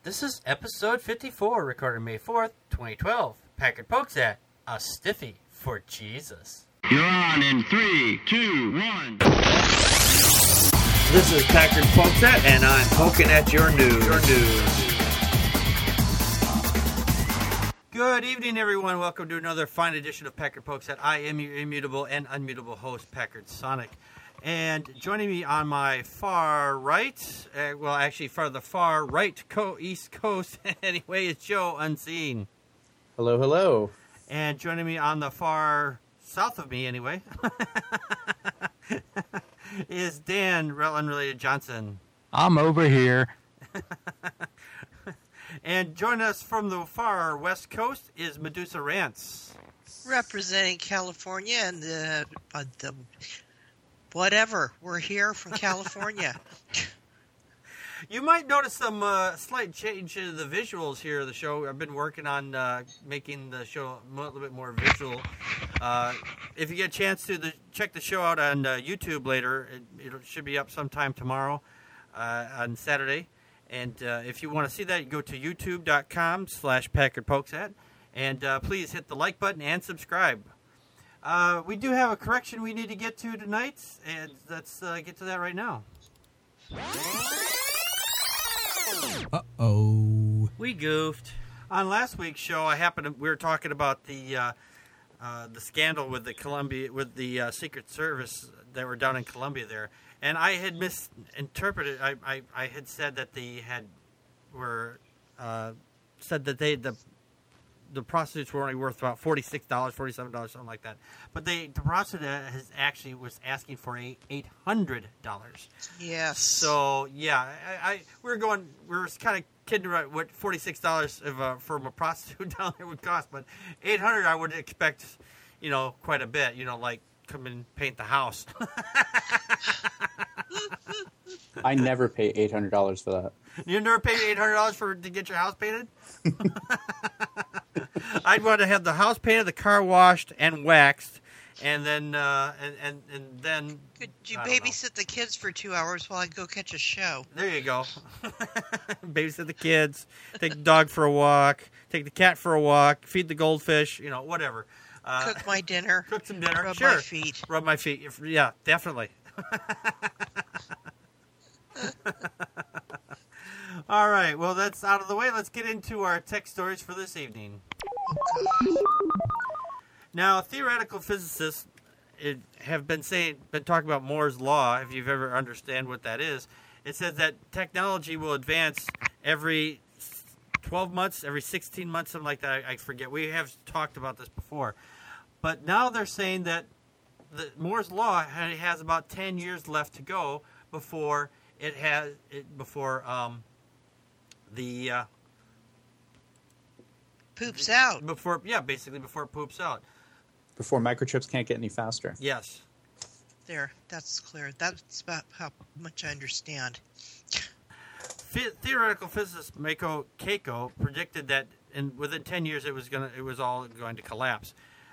This is episode 54, recorded May 4th, 2012. Packard Pokesat, a stiffy for Jesus. You're on in 3, 2, 1. This is Packard Pokesat, and I'm poking at your news. Good evening, everyone. Welcome to another fine edition of Packard Pokesat. I am your immutable and unmutable host, Packard Sonic. And joining me on my far right, the far right east coast, anyway, is Joe Unseen. Hello, hello. And joining me on the far south of me, anyway, is Dan Unrelated Johnson. I'm over here. And joining us from the far west coast is Medusa Rants. Representing California and the whatever. We're here from California. You might notice some slight change in the visuals here of the show. I've been working on making the show a little bit more visual. If you get a chance to check the show out on YouTube later, it should be up sometime tomorrow on Saturday. And if you want to see that, you go to youtube.com/PackardPokesat. And please hit the like button and subscribe. We do have a correction we need to get to tonight, and let's get to that right now. Uh-oh. We goofed. On last week's show, we were talking about the scandal with the Secret Service that were down in Colombia there, and I had misinterpreted. I had said that said that the prostitutes were only worth about $46, $47, something like that. But the prostitute was asking for $800. Yes. So yeah, we were kind of kidding about what $46 from a prostitute down there would cost, but $800 I would expect, quite a bit. Like come and paint the house. I never pay $800 for that. You never paid $800 to get your house painted? I'd want to have the house painted, the car washed and waxed, and then and then. Could you babysit the kids for 2 hours while I go catch a show? There you go. Babysit the kids, take the dog for a walk, take the cat for a walk, feed the goldfish, whatever. Cook my dinner. Cook some dinner. Rub sure. my feet. Rub my feet. Yeah, definitely. All right, well, that's out of the way. Let's get into our tech stories for this evening. Now, theoretical physicists have been talking about Moore's Law, if you've ever understand what that is. It says that technology will advance every 12 months, every 16 months, something like that. I forget. We have talked about this before. But now they're saying that Moore's Law has about 10 years left to go before poops out. Before it poops out. Before microchips can't get any faster. Yes. There, that's clear. That's about how much I understand. Theoretical physicist Mako Keiko predicted that within 10 years it was all going to collapse.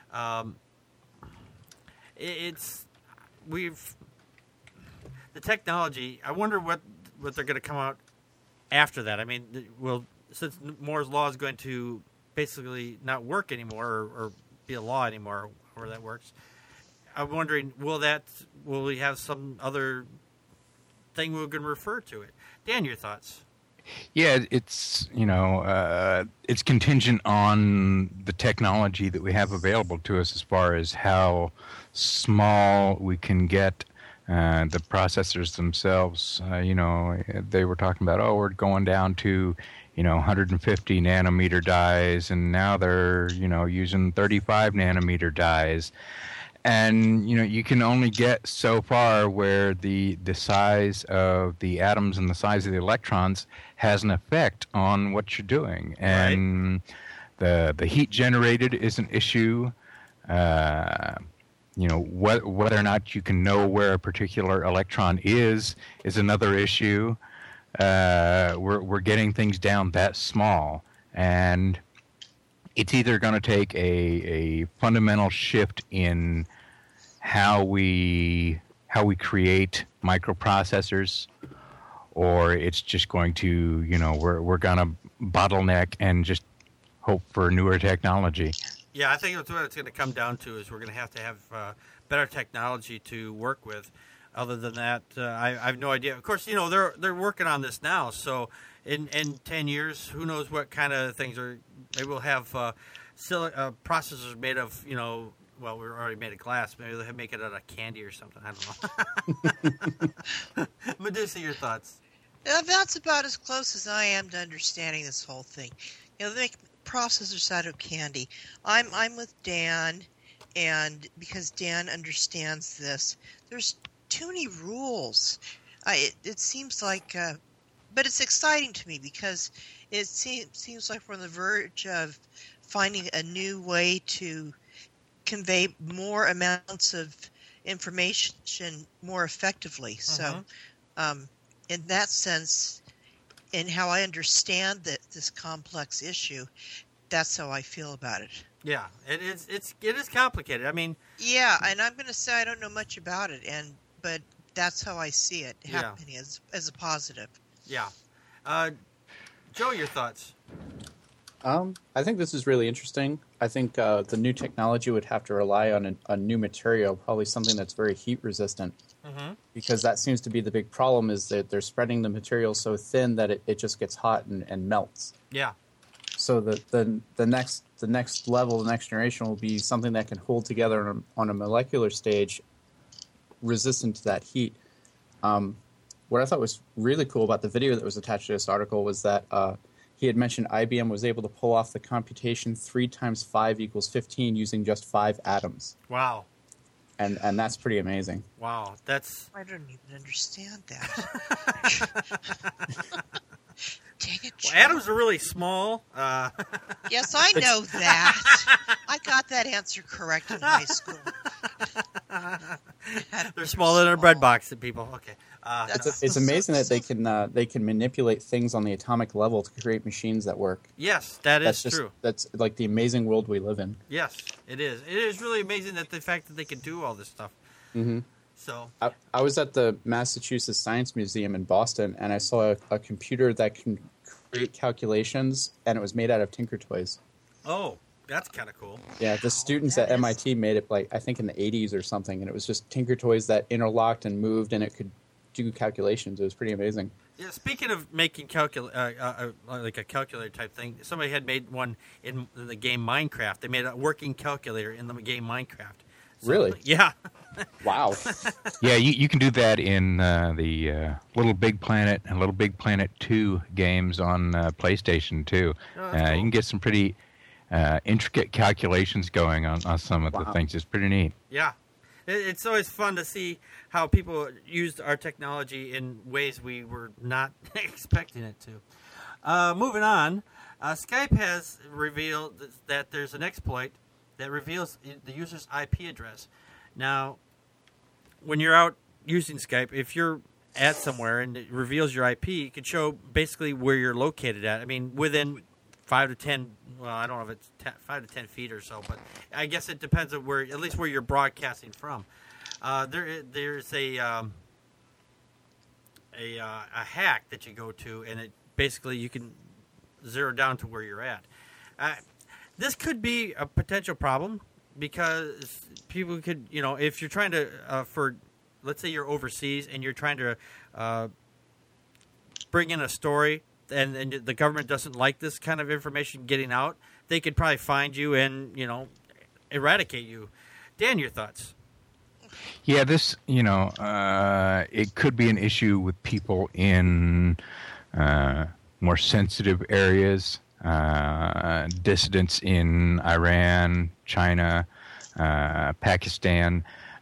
The technology. I wonder what they're going to come out after that. I mean, since Moore's Law is going to basically not work anymore or be a law anymore, however that works, I'm wondering, will we have some other thing we're going to refer to it? Dan, your thoughts? Yeah, it's it's contingent on the technology that we have available to us as far as how small we can get the processors themselves. They were talking about, we're going down to 150 nanometer dies, and now they're using 35 nanometer dies. And, you can only get so far where the size of the atoms and the size of the electrons has an effect on what you're doing. And the heat generated is an issue. Whether or not you can know where a particular electron is another issue. We're getting things down that small. And it's either going to take a fundamental shift in how we create microprocessors, or it's just going to, we're going to bottleneck and just hope for newer technology. Yeah, I think that's what it's going to come down to is we're going to have better technology to work with. Other than that, I have no idea. Of course, they're working on this now. So in 10 years, who knows what kind of things they will have processors made of, well, we're already made of glass. Maybe they'll make it out of candy or something. I don't know. Medusa, your thoughts? That's about as close as I am to understanding this whole thing. They make processors out of candy. I'm with Dan, and because Dan understands this, there's too many rules. It seems like, but it's exciting to me because it seems like we're on the verge of finding a new way to convey more amounts of information more effectively. So, in that sense, in how I understand this complex issue, that's how I feel about it. Yeah, it is complicated. I mean, yeah, and I'm going to say I don't know much about it, but that's how I see it happening as a positive. Yeah, Joe, your thoughts? I think this is really interesting. I think the new technology would have to rely on a new material, probably something that's very heat resistant, because that seems to be the big problem. Is that they're spreading the material so thin that it just gets hot and melts. Yeah. So the next level, the next generation will be something that can hold together on a molecular stage, resistant to that heat. What I thought was really cool about the video that was attached to this article was that he had mentioned IBM was able to pull off the computation 3 times 5 equals 15 using just 5 atoms. Wow. And that's pretty amazing. Wow, that's... I don't even understand that. Dang it, well, atoms are really small. Yes, I know that. I got that answer correct in high school. They're smaller than a bread box to people. Okay. It's amazing that they can manipulate things on the atomic level to create machines that work. Yes, that's true. That's like the amazing world we live in. Yes, it is. It is really amazing that the fact that they can do all this stuff. Mm-hmm. So I was at the Massachusetts Science Museum in Boston, and I saw a computer that can create calculations, and it was made out of Tinker Toys. Oh, that's kind of cool. Yeah, the students at MIT made it, like, I think in the 80s or something, and it was just Tinker Toys that interlocked and moved, and it could do calculations. It was pretty amazing. Yeah, speaking of making like a calculator type thing, somebody had made one in the game Minecraft. They made a working calculator in the game Minecraft. So, really? Yeah. Wow. Yeah, you can do that in the Little Big Planet and Little Big Planet 2 games on PlayStation 2. Oh, cool. You can get some pretty intricate calculations going on some of the things. It's pretty neat. Yeah. It's always fun to see how people used our technology in ways we were not expecting it to. Moving on, Skype has revealed that there's an exploit that reveals the user's IP address. Now, when you're out using Skype, if you're at somewhere and it reveals your IP, it can show basically where you're located at. I mean, within 5 to 10, well, I don't know if it's 5 to 10 feet or so, but I guess it depends on at least where you're broadcasting from. There's a hack that you go to, and it basically you can zero down to where you're at. This could be a potential problem because people could, if you're trying to, let's say you're overseas and you're trying to bring in a story and the government doesn't like this kind of information getting out, they could probably find you and, eradicate you. Dan, your thoughts? Yeah, this, it could be an issue with people in more sensitive areas. Dissidents in Iran, China, Pakistan,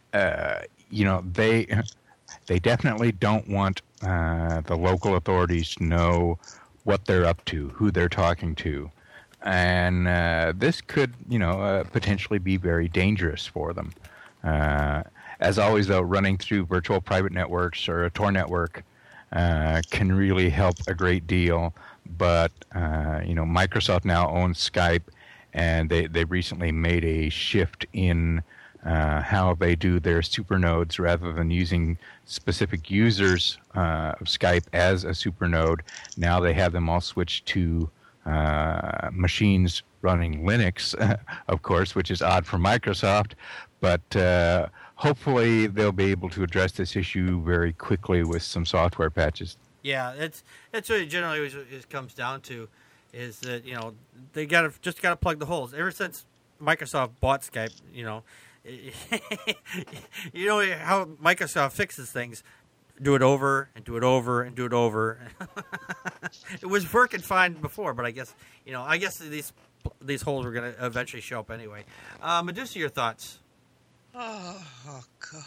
they definitely don't want the local authorities to know what they're up to, who they're talking to, and this could, potentially be very dangerous for them. As always, though, running through virtual private networks or a Tor network can really help a great deal. But, Microsoft now owns Skype, and they recently made a shift in how they do their supernodes. Rather than using specific users of Skype as a supernode, now they have them all switched to machines running Linux, of course, which is odd for Microsoft. But hopefully they'll be able to address this issue very quickly with some software patches. Yeah, it's really generally what it comes down to is that, you know, they gotta plug the holes. Ever since Microsoft bought Skype, you know how Microsoft fixes things. Do it over and do it over and do it over. It was working fine before, but I guess these holes were going to eventually show up anyway. Medusa, your thoughts? Oh God.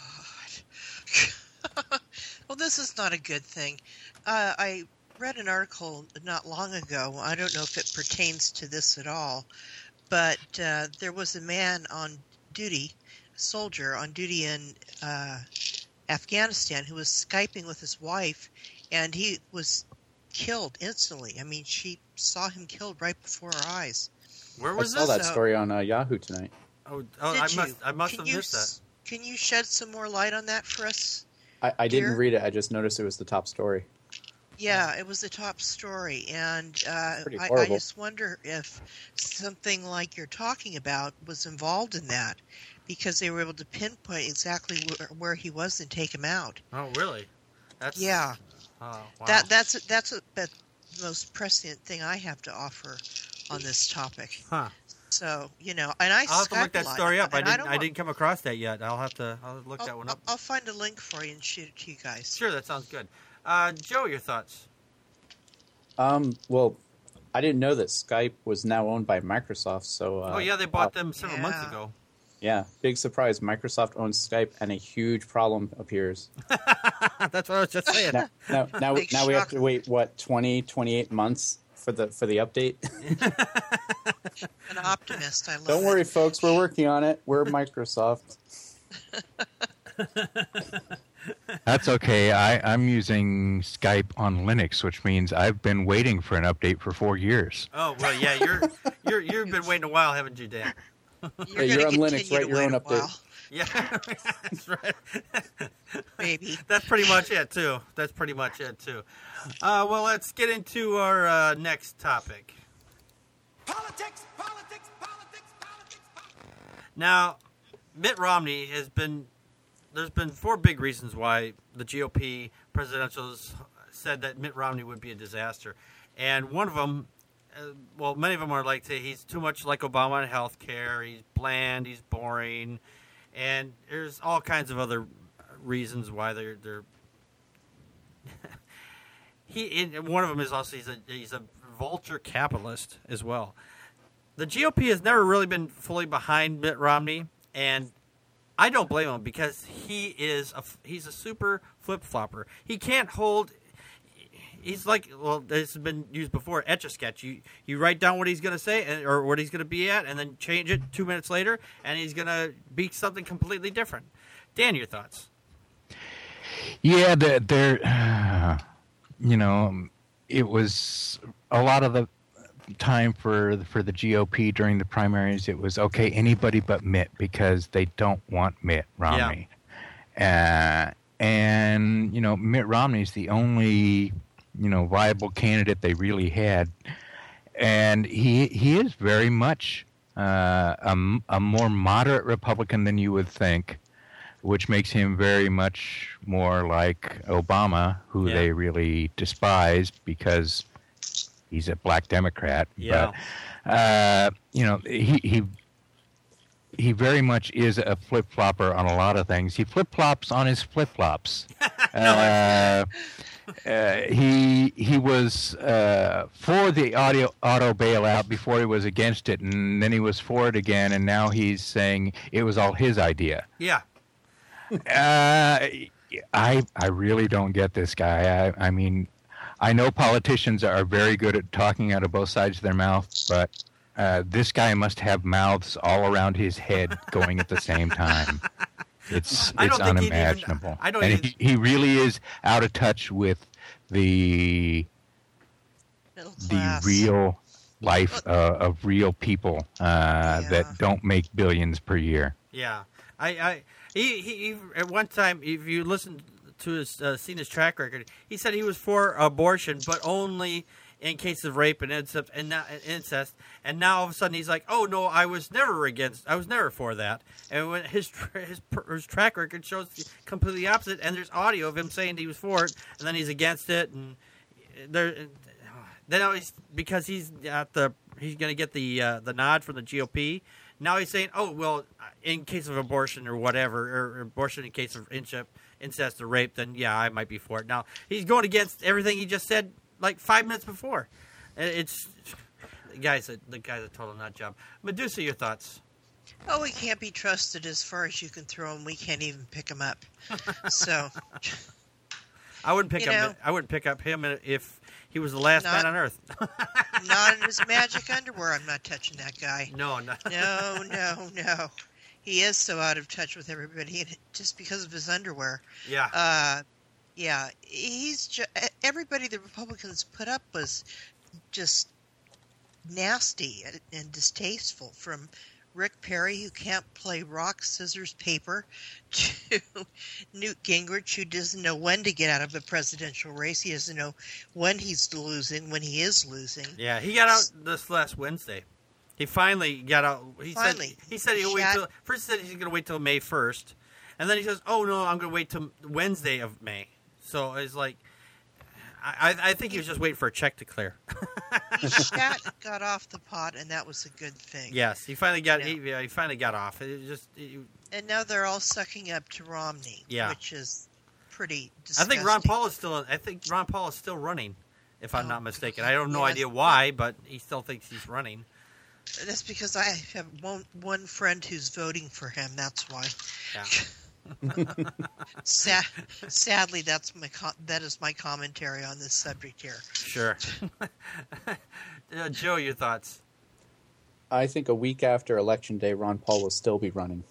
Well, this is not a good thing. I read an article not long ago. I don't know if it pertains to this at all, but there was a man on duty, a soldier on duty in Afghanistan, who was Skyping with his wife, and he was killed instantly. I mean, she saw him killed right before her eyes. Where was I saw that story on Yahoo tonight. Oh, Did I must have missed that. Can you shed some more light on that for us? I didn't read it. I just noticed it was the top story. Yeah, it was the top story, and pretty I horrible. just wonder if something like you're talking about was involved in that, because they were able to pinpoint exactly where he was and take him out. Oh, really? Yeah. Oh, wow. That's the most prescient thing I have to offer on this topic. Huh. So, and I'll have to look that story up. I don't didn't come across that yet. I'll look that one up. I'll find a link for you and shoot it to you guys. Sure, that sounds good. Joe, your thoughts? Well, I didn't know that Skype was now owned by Microsoft. So. Oh yeah, they bought them several months ago. Yeah, big surprise. Microsoft owns Skype, and a huge problem appears. That's what I was just saying. Now we have to wait 28 months for the update. An optimist, I love Don't it. worry, folks. We're working on it. We're Microsoft. That's okay. I'm using Skype on Linux, which means I've been waiting for an update for 4 years. Oh well, yeah, you've been waiting a while, haven't you, Dan? You're on Linux, write your own update. Yeah, that's right. Maybe. That's pretty much it too. Well, let's get into our next topic. Politics. Now, Mitt Romney has been. There's been 4 big reasons why the GOP presidentials said that Mitt Romney would be a disaster, and one of them. Many of them are like, say, he's too much like Obama on health care, he's bland, he's boring, and there's all kinds of other reasons why they're one of them is also he's a vulture capitalist as well. The GOP has never really been fully behind Mitt Romney, and I don't blame him because he's a super flip-flopper. He can't hold... He's like, this has been used before, Etch-a-Sketch. You write down what he's going to say or what he's going to be at, and then change it 2 minutes later, and he's going to be something completely different. Dan, your thoughts? Yeah, it was a lot of the time for the GOP during the primaries. It was, okay, anybody but Mitt, because they don't want Mitt Romney. Yeah. And, Mitt Romney's the only... viable candidate they really had, and he is very much a more moderate Republican than you would think, which makes him very much more like Obama, who they really despise because he's a black Democrat. Yeah. But he very much is a flip-flopper on a lot of things. He flip-flops on his flip-flops. He was for the auto bailout before he was against it, and then he was for it again, and now he's saying it was all his idea. Yeah. I really don't get this guy. I mean, I know politicians are very good at talking out of both sides of their mouth, but this guy must have mouths all around his head going at the same time. It's unimaginable. He really is out of touch with the real life of real people that don't make billions per year. Yeah, he at one time, if you listen to his seen his track record, he said he was for abortion, but only in case of rape and incest, and now all of a sudden he's like, "Oh no, I was never for that." And when his track record shows completely opposite, and there's audio of him saying he was for it, and then he's against it, and then because he's going to get the nod from the GOP. Now he's saying, "Oh well, in case of abortion or whatever, or abortion in case of incest or rape, then yeah, I might be for it." Now he's going against everything he just said like 5 minutes before. It's the guy's a total nut job. Medusa, your thoughts? Oh, he can't be trusted as far as you can throw him. We can't even pick him up. So I wouldn't pick up. I wouldn't pick up him if he was the last man on Earth. Not in his magic underwear. I'm not touching that guy. No. No. He is so out of touch with everybody, just because of his underwear. Yeah. Yeah. He's everybody the Republicans put up was just nasty and distasteful. From Rick Perry, who can't play rock, scissors, paper, to Newt Gingrich, who doesn't know when to get out of the presidential race. He doesn't know when he's losing, when he is losing. Yeah, he got out this last Wednesday. He finally got out. He said he'll wait till. First he said he's going to wait till May 1st, and then he says, "Oh no, I'm going to wait till Wednesday of May." So it's like, I think he was just waiting for a check to clear. Shat got off the pot, and that was a good thing. Yes, he finally got. He finally got off. And now they're all sucking up to Romney. Yeah. Which is pretty disgusting. I think Ron Paul is still running, if I'm not mistaken. I have no idea why, but he still thinks he's running. That's because I have one friend who's voting for him. That's why. Yeah. Sadly, that is my commentary on this subject here. Sure. Joe, your thoughts? I think a week after Election Day, Ron Paul will still be running.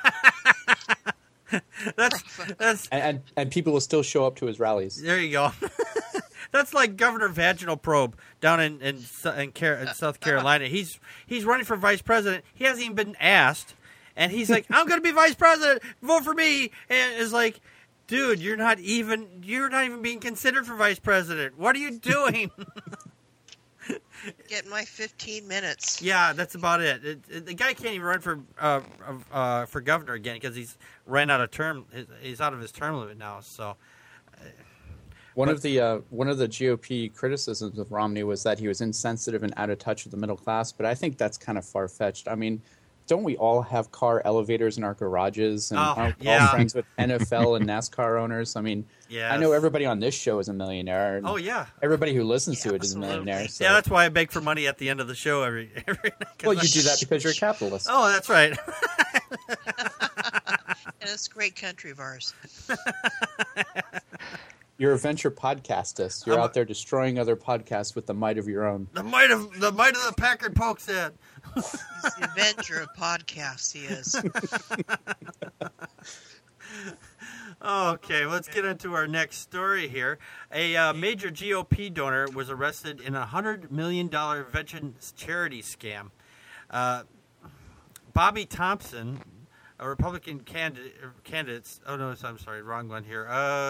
that's and people will still show up to his rallies. There you go. That's like Governor Vaginal Probe down in South Carolina. He's running for vice president. He hasn't even been asked, and he's like, "I'm going to be vice president. Vote for me." And it's like, dude, you're not even being considered for vice president. What are you doing? Get my 15 minutes. Yeah, that's about it. The guy can't even run for governor again because he's ran out of term. He's out of his term limit now. So. One of the GOP criticisms of Romney was that he was insensitive and out of touch with the middle class, but I think that's kind of far-fetched. I mean, don't we all have car elevators in our garages and aren't all friends with NFL and NASCAR owners? I mean, yes. I know everybody on this show is a millionaire. And everybody who listens to it is a millionaire. So. Yeah, that's why I beg for money at the end of the show every Well, you do that because you're a capitalist. Oh, that's right. And it's a great country of ours. You're a venture podcastist. You're out there destroying other podcasts with the might of your own. The might of the Packard Polk said. He's the avenger of podcasts. He is. Okay, let's get into our next story here. A major GOP donor was arrested in a $100 million veterans charity scam. Bobby Thompson, a Republican candidate. Oh no, I'm sorry, wrong one here.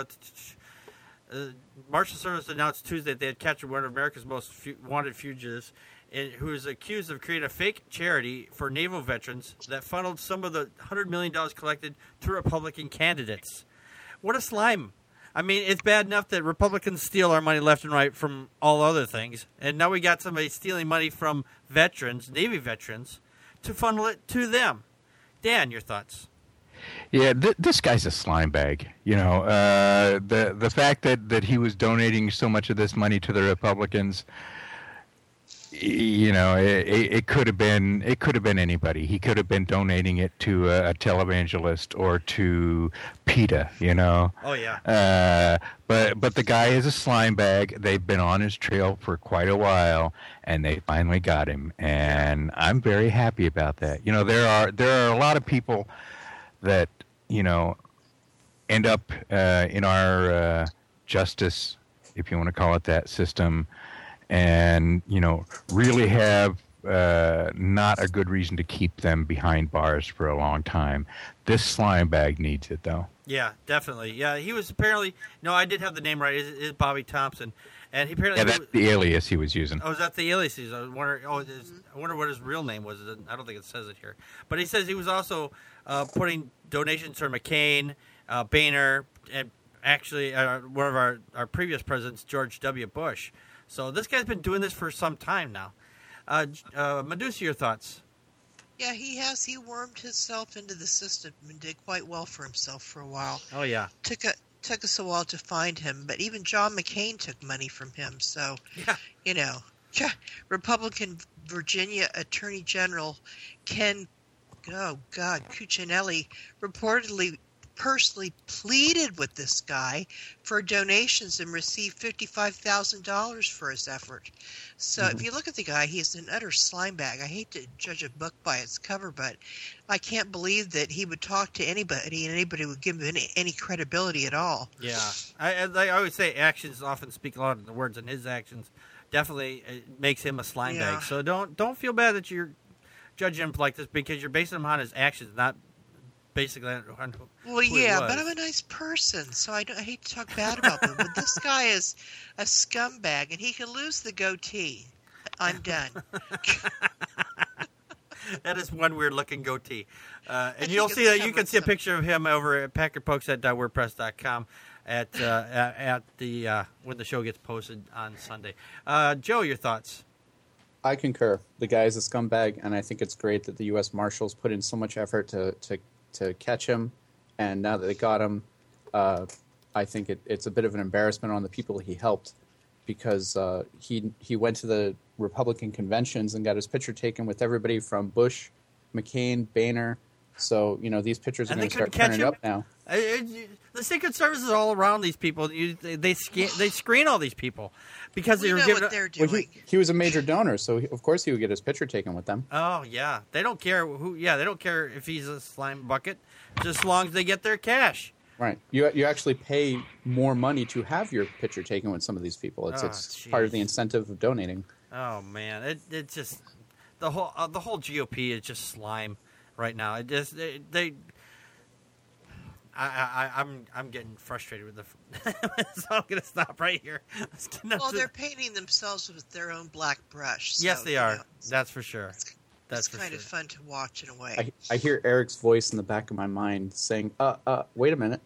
Marshal Service announced Tuesday that they had captured one of America's most wanted fugitives, who is accused of creating a fake charity for naval veterans that funneled some of the $100 million collected to Republican candidates. What a slime. I mean, it's bad enough that Republicans steal our money left and right from all other things, and now we got somebody stealing money from veterans, Navy veterans, to funnel it to them. Dan, your thoughts? Yeah, this guy's a slime bag. You know, the fact that he was donating so much of this money to the Republicans, you know, it could have been anybody. He could have been donating it to a televangelist or to PETA. You know. Oh yeah. But the guy is a slime bag. They've been on his trail for quite a while, and they finally got him. And I'm very happy about that. You know, there are a lot of people that, you know, end up in our justice, if you want to call it that, system, and, you know, really have not a good reason to keep them behind bars for a long time. This slime bag needs it, though. Yeah, definitely. Yeah, he was apparently... No, I did have the name right. It is Bobby Thompson. And he apparently Yeah, that's the alias he was using. Oh, is that the alias? I wonder. I wonder what his real name was. I don't think it says it here. But he says he was also putting donations for McCain, Boehner, and actually one of our previous presidents, George W. Bush. So this guy's been doing this for some time now. Medusa, your thoughts? Yeah, he has. He wormed himself into the system and did quite well for himself for a while. Oh yeah. Took us a while to find him, but even John McCain took money from him. So, Yeah. Republican Virginia Attorney General Ken, Cuccinelli reportedly personally pleaded with this guy for donations and received $55,000 for his effort. So if you look at the guy, he's an utter slime bag. I hate to judge a book by its cover, but I can't believe that he would talk to anybody and anybody would give him any credibility at all. Yeah. I always say actions often speak louder than the words, and his actions definitely makes him a slime bag. So don't feel bad that you're judging him like this, because you're basing him on his actions, not basically on Well, who he yeah, was. but I'm a nice person, so I hate to talk bad about him. But this guy is a scumbag, and he can lose the goatee. I'm done. That is one weird-looking goatee. And think you'll it's see that you coming can see a some- picture of him over at PackardPokes.wordpress.com at the when the show gets posted on Sunday. Joe, your thoughts? I concur. The guy is a scumbag, and I think it's great that the U.S. Marshals put in so much effort to catch him. And now that they got him, I think it's a bit of an embarrassment on the people he helped, because he went to the Republican conventions and got his picture taken with everybody from Bush, McCain, Boehner. So, these pictures are And going they to start couldn't catch turning him? up now. The Secret Service is all around these people. They screen all these people because We they were know given. what they're Well, doing. he was a major donor, so of course he would get his picture taken with them. Oh yeah, they don't care who. Yeah, they don't care if he's a slime bucket, just as long as they get their cash. Right. You actually pay more money to have your picture taken with some of these people. It's part of the jeez. incentive of donating. Oh man, it just the whole GOP is just slime right now. It just I'm getting frustrated with so I'm gonna stop right here. Let's get up Well, to- they're painting themselves with their own black brush. So, yes, they are. it's That's for sure. That's it's for kind sure. of fun to watch in a way. I hear Eric's voice in the back of my mind saying, wait a minute.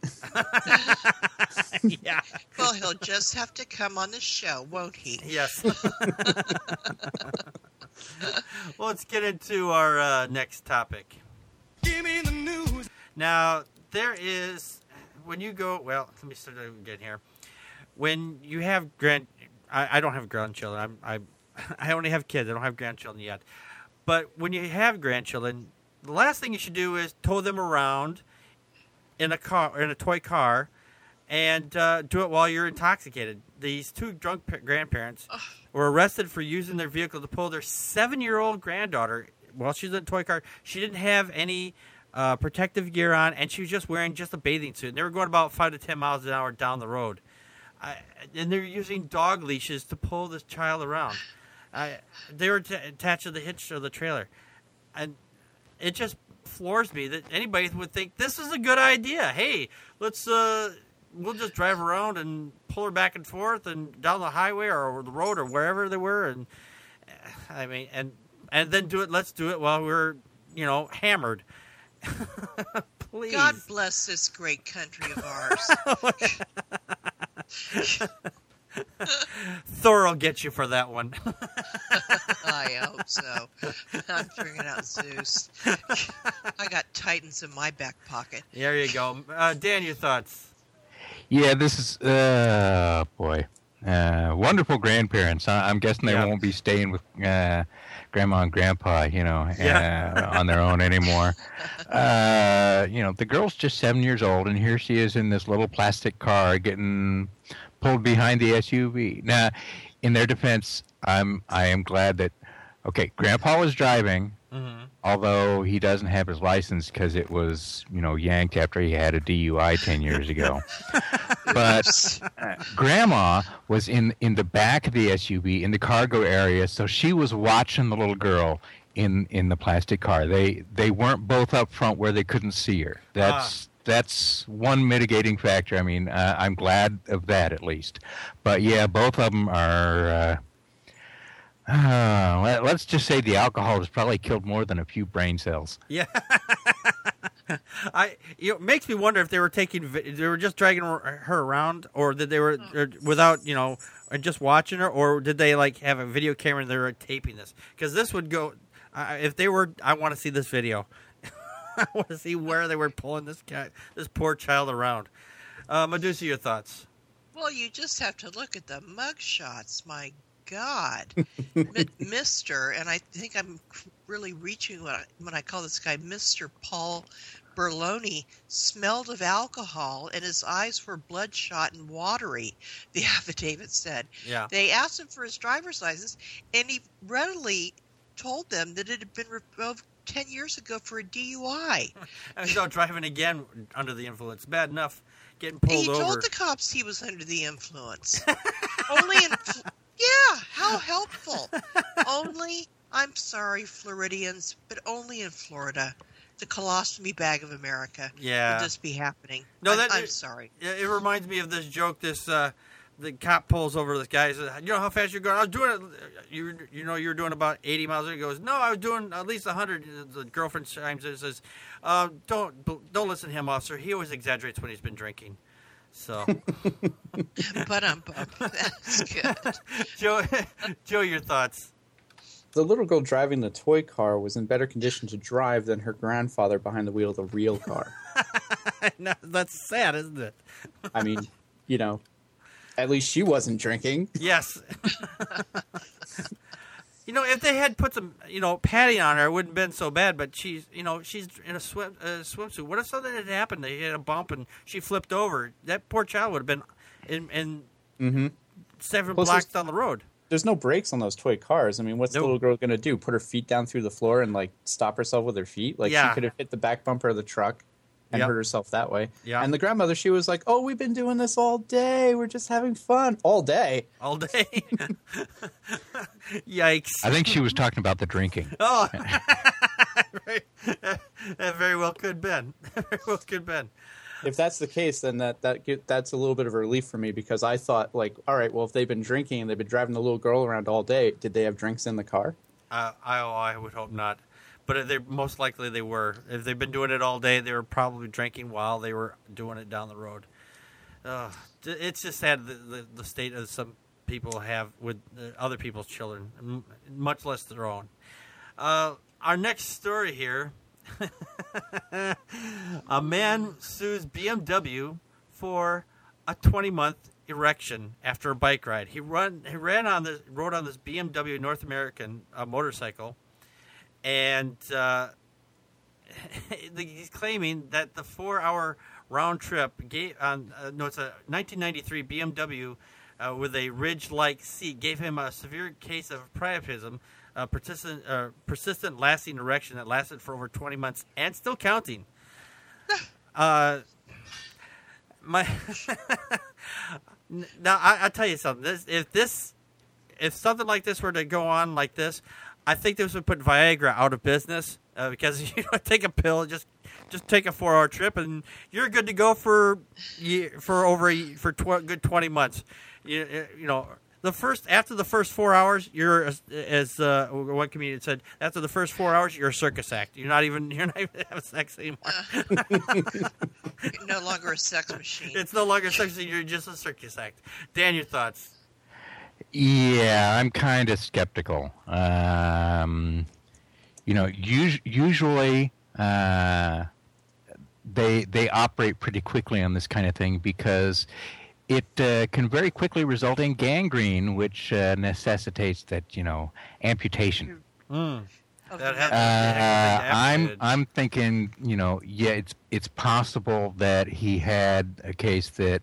Yeah. Well, he'll just have to come on the show, won't he? Yes. Well, let's get into our next topic. Give me the news. Now, there is, when you go, well, let me start again here. When you have I don't have grandchildren. I only have kids. I don't have grandchildren yet. But when you have grandchildren, the last thing you should do is tow them around in a car, in a toy car, and do it while you're intoxicated. These two drunk grandparents were arrested for using their vehicle to pull their 7-year-old granddaughter while she's in a toy car. She didn't have any protective gear on, and she was just wearing just a bathing suit. And they were going about 5 to 10 miles an hour down the road. And they're using dog leashes to pull this child around. They were attached to the hitch of the trailer. And it just floors me that anybody would think this is a good idea. Hey, let's we'll just drive around and pull her back and forth and down the highway or over the road or wherever they were. And I mean, and then do it. Let's do it while we're hammered. Please. God bless this great country of ours. Thor will get you for that one. I hope so. I'm figuring out Zeus. I got Titans in my back pocket. There you go. Dan, your thoughts? Yeah, this is wonderful grandparents. I'm guessing they Yeah. won't be staying with grandma and grandpa, on their own anymore. The girl's just 7 years old, and here she is in this little plastic car getting pulled behind the SUV. Now, in their defense, I am glad that grandpa was driving. Mm-hmm. Although he doesn't have his license because it was, yanked after he had a DUI 10 years ago. But Grandma was in the back of the SUV in the cargo area, so she was watching the little girl in the plastic car. They weren't both up front where they couldn't see her. That's that's one mitigating factor. I mean, I'm glad of that at least. But yeah, both of them are. Let's just say the alcohol has probably killed more than a few brain cells. Yeah. It makes me wonder if they were just dragging her around, or that they were without, and just watching her, or did they like have a video camera and they were taping this? Because this would go, if they were, I want to see this video. I want to see where they were pulling this poor child around. Medusa, your thoughts? Well, you just have to look at the mug shots. My God, Mister, and I think I'm really reaching when I call this guy Mr. Paul Berloni, smelled of alcohol and his eyes were bloodshot and watery, the affidavit said. Yeah. They asked him for his driver's license, and he readily told them that it had been revoked 10 years ago for a DUI. So driving again under the influence. Bad enough getting pulled over. He told the cops he was under the influence. Only in... Yeah, how helpful. Only, I'm sorry, Floridians, but only in Florida. The colostomy bag of America would just be happening. No, I'm sorry. It reminds me of this joke. The cop pulls over this guy and says, "You know how fast you're going?" "I was doing it. You were doing about 80 miles an hour." He goes, "No, I was doing at least 100. The girlfriend chimes in and says, don't listen to him, officer. He always exaggerates when he's been drinking." So, But that's good. Joe, your thoughts? The little girl driving the toy car was in better condition to drive than her grandfather behind the wheel of the real car. No, that's sad, isn't it? I mean, at least she wasn't drinking. Yes. If they had put some, padding on her, it wouldn't have been so bad. But she's in a swimsuit. What if something had happened? They hit a bump and she flipped over. That poor child would have been in 7 blocks down the road. There's no brakes on those toy cars. I mean, what's the little girl going to do? Put her feet down through the floor and stop herself with her feet? She could have hit the back bumper of the truck and hurt herself that way. Yeah. And the grandmother, she was like, "Oh, we've been doing this all day. We're just having fun all day." All day. Yikes. I think she was talking about the drinking. Oh, right. That very well could been. Very well could been. If that's the case, then that's a little bit of a relief for me, because I thought, all right, well, if they've been drinking and they've been driving the little girl around all day, did they have drinks in the car? I would hope not. But most likely they were. If they've been doing it all day, they were probably drinking while they were doing it down the road. It's just sad the state of some people have with other people's children, much less their own. Our next story here. A man sues BMW for a 20-month erection after a bike ride. He rode on this BMW North American motorcycle, and he's claiming that the 4-hour round trip it's a 1993 BMW with a ridge-like seat gave him a severe case of priapism. Persistent lasting erection that lasted for over 20 months and still counting. Now, I'll tell you something. If something like this were to go on like this, I think this would put Viagra out of business, because take a pill, just take a 4-hour trip, and you're good to go for good 20 months. After the first 4 hours, you're as one comedian said. After the first 4 hours, you're a circus act. You're not even having sex anymore. No longer a sex machine. It's no longer a sex machine. You're just a circus act. Dan, your thoughts? Yeah, I'm kind of skeptical. Usually they operate pretty quickly on this kind of thing, because it can very quickly result in gangrene, which necessitates that amputation. I'm thinking, it's possible that he had a case that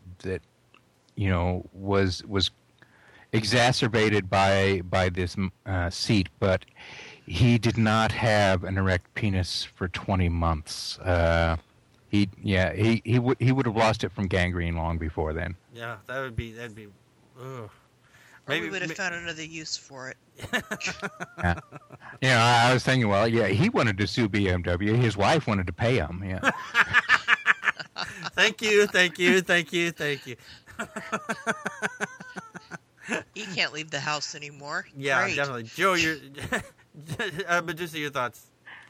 was exacerbated by this seat, but he did not have an erect penis for 20 months. He would have lost it from gangrene long before then. Yeah, that'd be. Ugh. Maybe we would have found another use for it. I was thinking, he wanted to sue BMW. His wife wanted to pay him. Yeah. Thank you. He can't leave the house anymore. Yeah, Great. definitely. Joe, your Medusa, your thoughts.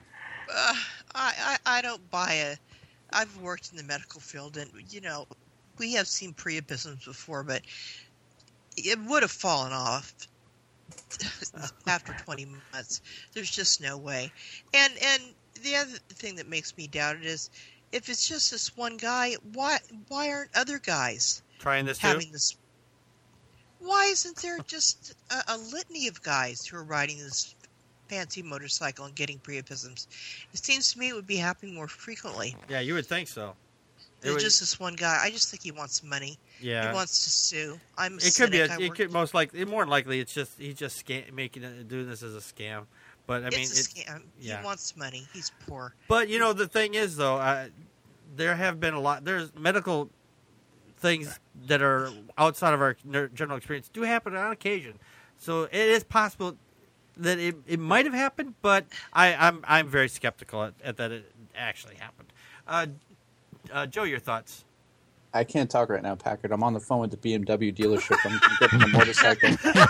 I don't buy it. I've worked in the medical field, and we have seen priapisms before, but it would have fallen off after 20 months. There's just no way. And the other thing that makes me doubt it is, if it's just this one guy, why aren't other guys Trying this too? having this? Why isn't there just a litany of guys who are riding this fancy motorcycle and getting priapisms? It seems to me it would be happening more frequently. Yeah, you would think so. Than just this one guy. I just think he wants money. Yeah. He wants to sue. I'm a It could be. cynic. It could most likely. More than likely, it's just he's just doing this as a scam. But I mean, it's a scam. yeah. He wants money. He's poor. But the thing is, though, there have been a lot. There's medical things that are outside of our general experience do happen on occasion. So it is possible that it might have happened, but I'm very skeptical at that it actually happened. Joe, your thoughts? I can't talk right now, Packard. I'm on the phone with the BMW dealership. I'm getting a motorcycle.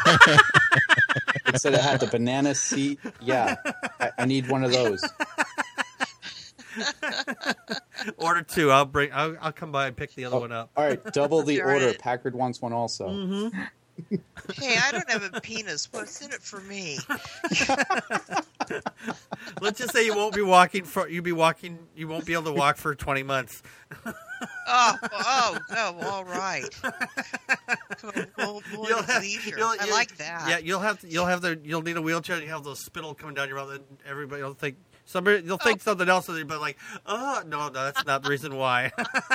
It said it had the banana seat. Yeah, I need one of those. Order 2. I'll come by and pick the other one up. All right, double the Darn order. it. Packard wants one also. Mm-hmm. Hey, I don't have a penis. What's in it for me? Let's just say you won't be walking you won't be able to walk for 20 months. Oh, all right. We'll have leisure. I like that. Yeah, you'll need a wheelchair and you have those spittle coming down your mouth, and everybody will think something else, and they'll be like, "Oh, no, that's not the reason why."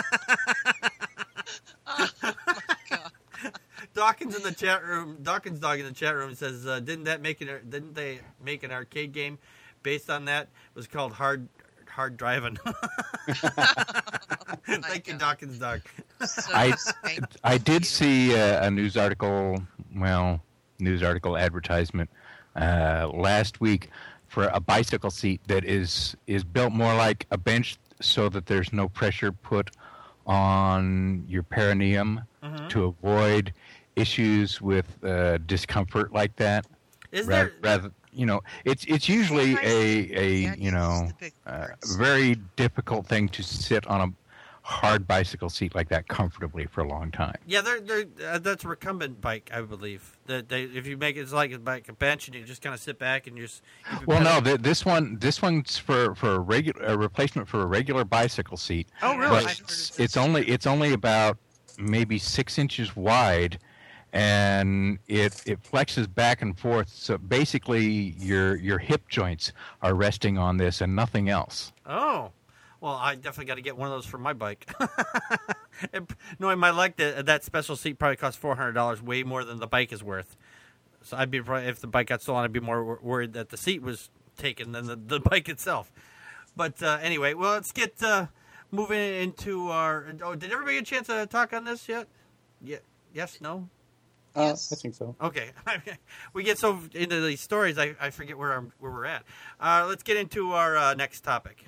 Oh, my God. Dawkins in the chat room. Dawkins dog in the chat room says, "Didn't they make an arcade game based on that? It was called Hard Driving." Thank you, Dawkins dog. So I did see a news article advertisement last week for a bicycle seat that is built more like a bench, so that there's no pressure put on your perineum to avoid issues with dancecompfort like that. Rather, it's usually a very difficult thing to sit on a hard bicycle seat like that comfortably for a long time. Yeah, that's a recumbent bike, I believe. If you make it's like a bench and you just kind of sit back and you just. Well, no, this one's for a replacement for a regular bicycle seat. Oh, really? But it's only about maybe 6 inches wide, and it flexes back and forth. So basically, your hip joints are resting on this and nothing else. Oh. Well, I definitely got to get one of those for my bike. Knowing my luck, that special seat probably costs $400, way more than the bike is worth. So I'd be if the bike got stolen, I'd be more worried that the seat was taken than the bike itself. But anyway, well, let's get moving into our. Oh, did everybody get a chance to talk on this yet? Yeah. Yes. No. Yes. I think so. Okay. We get so into these stories, I forget where we're at. Let's get into our next topic.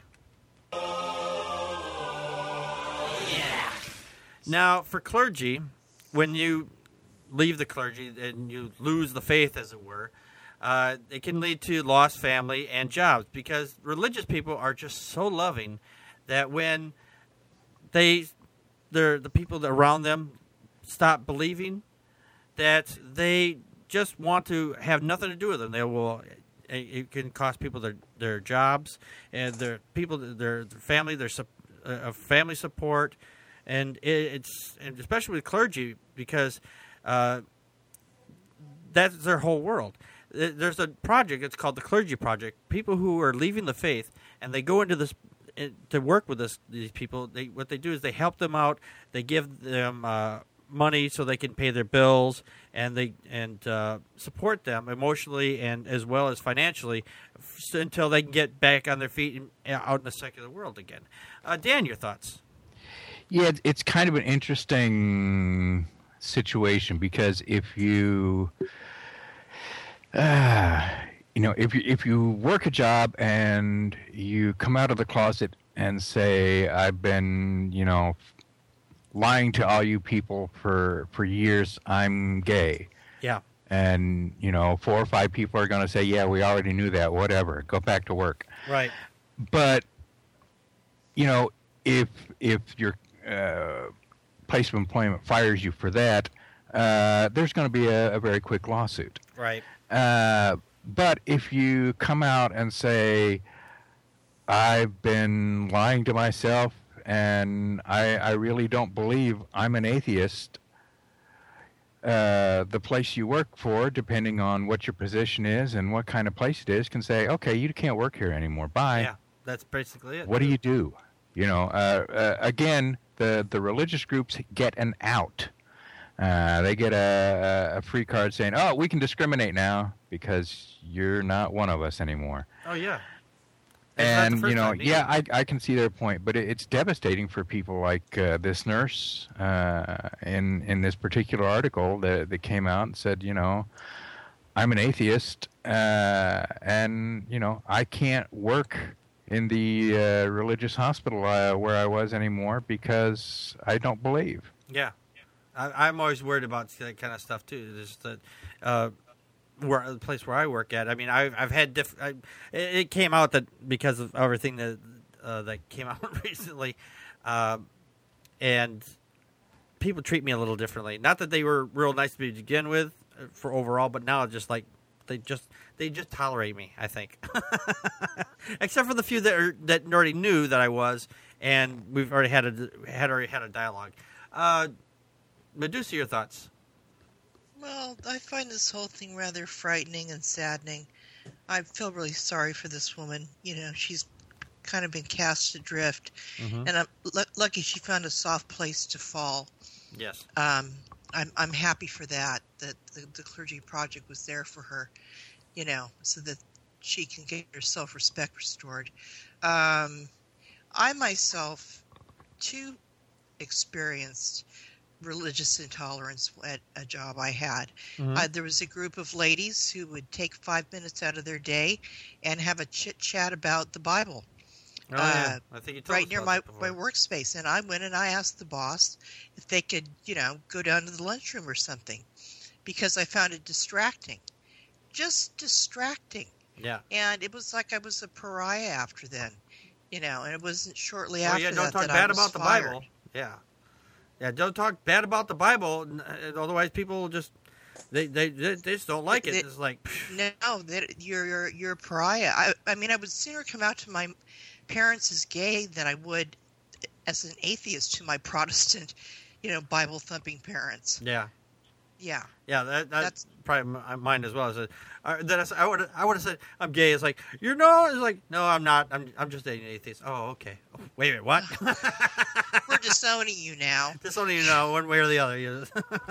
Yeah. Now, for clergy, when you leave the clergy and you lose the faith, as it were, it can lead to lost family and jobs, because religious people are just so loving that when the people around them stop believing, that they just want to have nothing to do with them. They will. It can cost people their jobs and their family, family support, and especially with clergy, because that's their whole world. There's a project. It's called the Clergy Project. People who are leaving the faith and they go into this to work with these people. What they do is they help them out. They give them money so they can pay their bills, and support them emotionally and as well as financially until they can get back on their feet and out in the secular world again. Dan, your thoughts? Yeah, it's kind of an interesting situation, because if you if you work a job and you come out of the closet and say, I've been lying to all you people for years, I'm gay. Yeah. And, 4 or 5 people are going to say, yeah, we already knew that, whatever, go back to work. Right. But, if your place of employment fires you for that, there's going to be a very quick lawsuit. Right. But if you come out and say, I've been lying to myself and I really don't believe I'm an atheist, the place you work for, depending on what your position is and what kind of place it is, can say, okay, you can't work here anymore. Bye. Yeah, that's basically it. What do you do? Again, the religious groups get an out. They get a free card saying, oh, we can discriminate now because you're not one of us anymore. Oh, yeah. And, I can see their point, but it's devastating for people like this nurse in this particular article that came out and said, I'm an atheist and, I can't work in the religious hospital where I was anymore because I don't believe. Yeah. I'm always worried about that kind of stuff, too. Just that... the place where I work at. I mean, I've had it came out that because of everything that came out recently, and people treat me a little differently. Not that they were real nice to me to begin with, for overall, but now just like they just tolerate me. I think, except for the few that already knew that I was, and we've already had a dialogue. Medusa, your thoughts? Well, I find this whole thing rather frightening and saddening. I feel really sorry for this woman. She's kind of been cast adrift, and I'm lucky she found a soft place to fall. Yes. I'm happy for that the Clergy Project was there for her, so that she can get her self-respect restored. I myself, too, experienced religious intolerance at a job I had. There was a group of ladies who would take 5 minutes out of their day and have a chit-chat about the Bible. Oh, yeah. I think you told right us near about my workspace. And I went and I asked the boss if they could, go down to the lunchroom or something, because I found it distracting. Just distracting. Yeah. And it was like I was a pariah after then, and it wasn't shortly after that don't talk that I bad was about fired. the Bible. Yeah. Yeah, don't talk bad about the Bible. Otherwise, people just they just don't like it. It's like no, you're a pariah. I mean, I would sooner come out to my parents as gay than I would as an atheist to my Protestant, Bible thumping parents. Yeah. Yeah. Yeah, that's probably mine as well. I would have said I'm gay. It's like it's like no, I'm not. I'm just an atheist. Oh, okay. Oh, wait a minute, what? We're disowning you now. Disowning you now, one way or the other.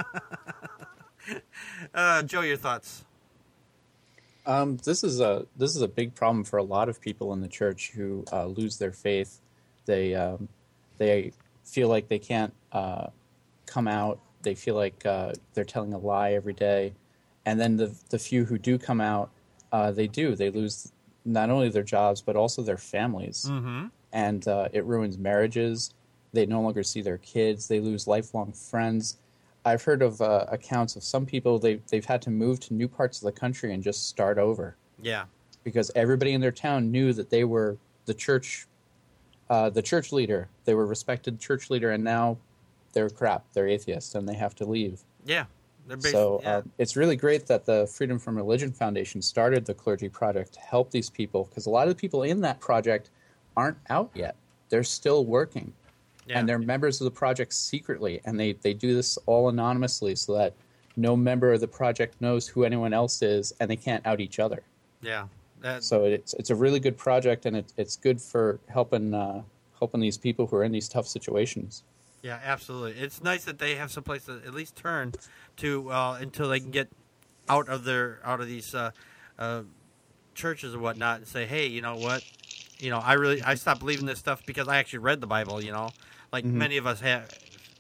Joe, your thoughts? This is a big problem for a lot of people in the church who lose their faith. They feel like they can't come out. They feel like they're telling a lie every day. And then the few who do come out, they lose not only their jobs, but also their families. Mm-hmm. And it ruins marriages. They no longer see their kids. They lose lifelong friends. I've heard of accounts of some people, they've had to move to new parts of the country and just start over. Yeah. Because everybody in their town knew that they were the church leader. They were respected church leader, and now they're crap. They're atheists, and they have to leave. Yeah. It's really great that the Freedom from Religion Foundation started the Clergy Project to help these people, because a lot of the people in that project aren't out yet. They're still working. Yeah. And they're members of the project secretly, and they do this all anonymously so that no member of the project knows who anyone else is, and they can't out each other. Yeah. So it's a really good project, and it's good for helping these people who are in these tough situations. Yeah, absolutely. It's nice that they have some place to at least turn to until they can get out of these churches and whatnot, and say, hey, you know what? I stopped believing this stuff because I actually read the Bible. Like many of us have.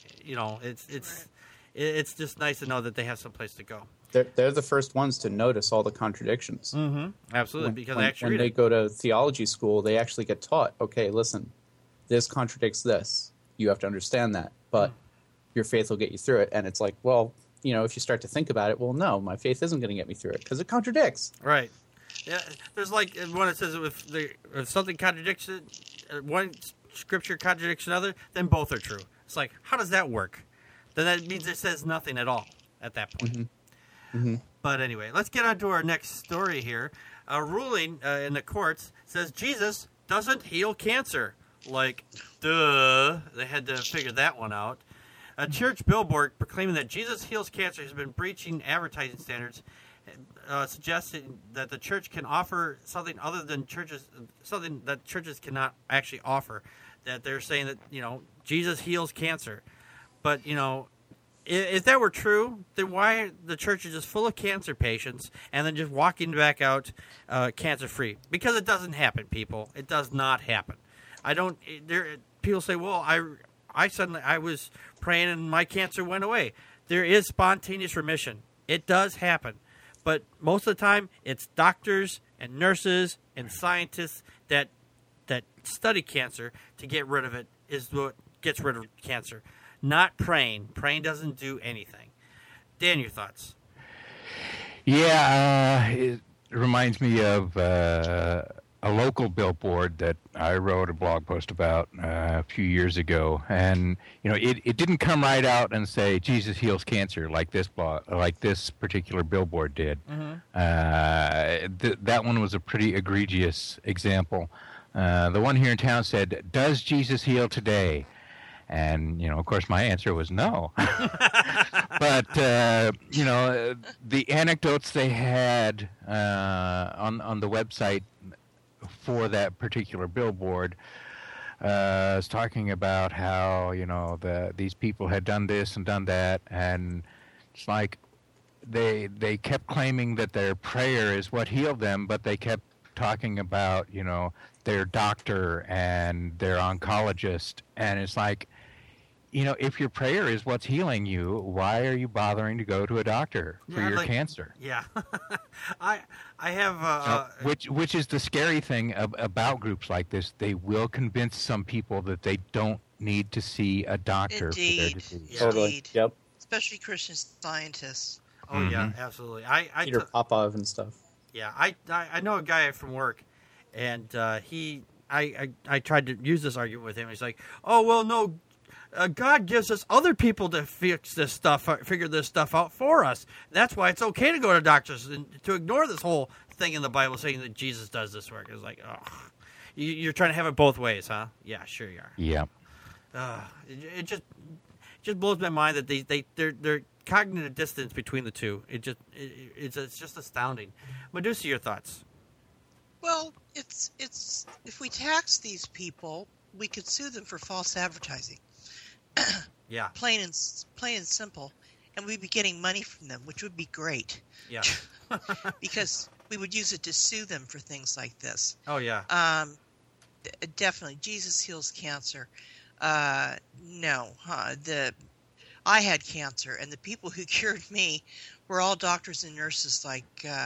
It's just nice to know that they have some place to go. They're the first ones to notice all the contradictions. Mm-hmm. Absolutely, because they actually when they go to theology school, they actually get taught. Okay, listen, this contradicts this. You have to understand that. But your faith will get you through it. And it's like, well, you know, if you start to think about it, well, no, my faith isn't going to get me through it because it contradicts. Right. Yeah. There's like when it says if something contradicts it, one scripture contradicts another, then both are true. It's like, how does that work? Then that means it says nothing at all at that point. Mm-hmm. Mm-hmm. But anyway, let's get on to our next story here. A ruling in the courts says Jesus doesn't heal cancer. Like, duh. They had to figure that one out. A church billboard proclaiming that Jesus heals cancer has been breaching advertising standards, suggesting that the church can offer something other than churches, something that churches cannot actually offer. That they're saying that, you know, Jesus heals cancer. But, you know, if that were true, then why the church is just full of cancer patients and then just walking back out cancer-free? Because it doesn't happen, people. It does not happen. People say, well, I was praying and my cancer went away. There is spontaneous remission. It does happen. But most of the time, it's doctors and nurses and scientists that study cancer to get rid of it is what gets rid of cancer. Not praying. Praying doesn't do anything. Dan, your thoughts? Yeah, it reminds me of a local billboard that I wrote a blog post about a few years ago, and you know, it didn't come right out and say Jesus heals cancer like this particular billboard did. Mm-hmm. That one was a pretty egregious example. The one here in town said, "Does Jesus heal today?" And, you know, of course, my answer was no. But, you know, the anecdotes they had on the website for that particular billboard is talking about how, you know, these people had done this and done that. And it's like they kept claiming that their prayer is what healed them, but they kept talking about, you know, their doctor and their oncologist. And it's like, you know, if your prayer is what's healing you, why are you bothering to go to a doctor for your cancer? Yeah. I have... which is the scary thing about groups like this. They will convince some people that they don't need to see a doctor for their disease. Yeah. Totally. Yep. Especially Christian scientists. Oh, mm-hmm. Yeah, absolutely. Peter Popov and stuff. Yeah, I know a guy from work, and I tried to use this argument with him. He's like, oh, well, no, God gives us other people to fix this stuff, figure this stuff out for us. That's why it's okay to go to doctors and to ignore this whole thing in the Bible saying that Jesus does this work. It's like, oh, you're trying to have it both ways, huh? Yeah, sure you are. Yeah. It just blows my mind that they're cognitive distance between the two. It's just astounding. Medusa, your thoughts? Well, it's if we tax these people, we could sue them for false advertising. Yeah. Plain and simple, and we'd be getting money from them, which would be great. Yeah. Because we would use it to sue them for things like this. Oh yeah. Definitely, Jesus heals cancer. No, I had cancer, and the people who cured me were all doctors and nurses, like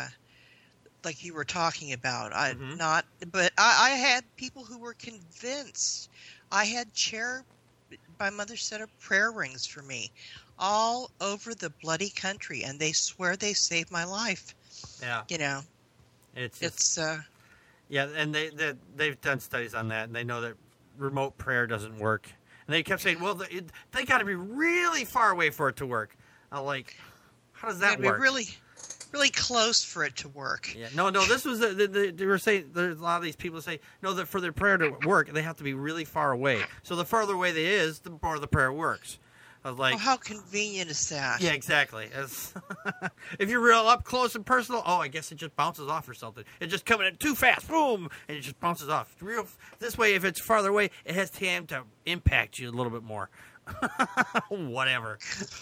you were talking about. But I had people who were convinced. I had my mother set up prayer rings for me all over the bloody country, and they swear they saved my life. Yeah. You know, it's yeah, and they've done studies on that, and they know that remote prayer doesn't work. And they kept saying, well, they got to be really far away for it to work. I'm like, how does that work? Be really, really close for it to work. Yeah, no. This was they were saying. There's a lot of these people say no, that for their prayer to work, they have to be really far away. So the farther away they is, the more the prayer works. I was like, how convenient is that? Yeah, exactly. If you're real up close and personal, I guess it just bounces off or something. It's just coming in too fast, boom, and it just bounces off. This way, if it's farther away, it has time to impact you a little bit more. Whatever.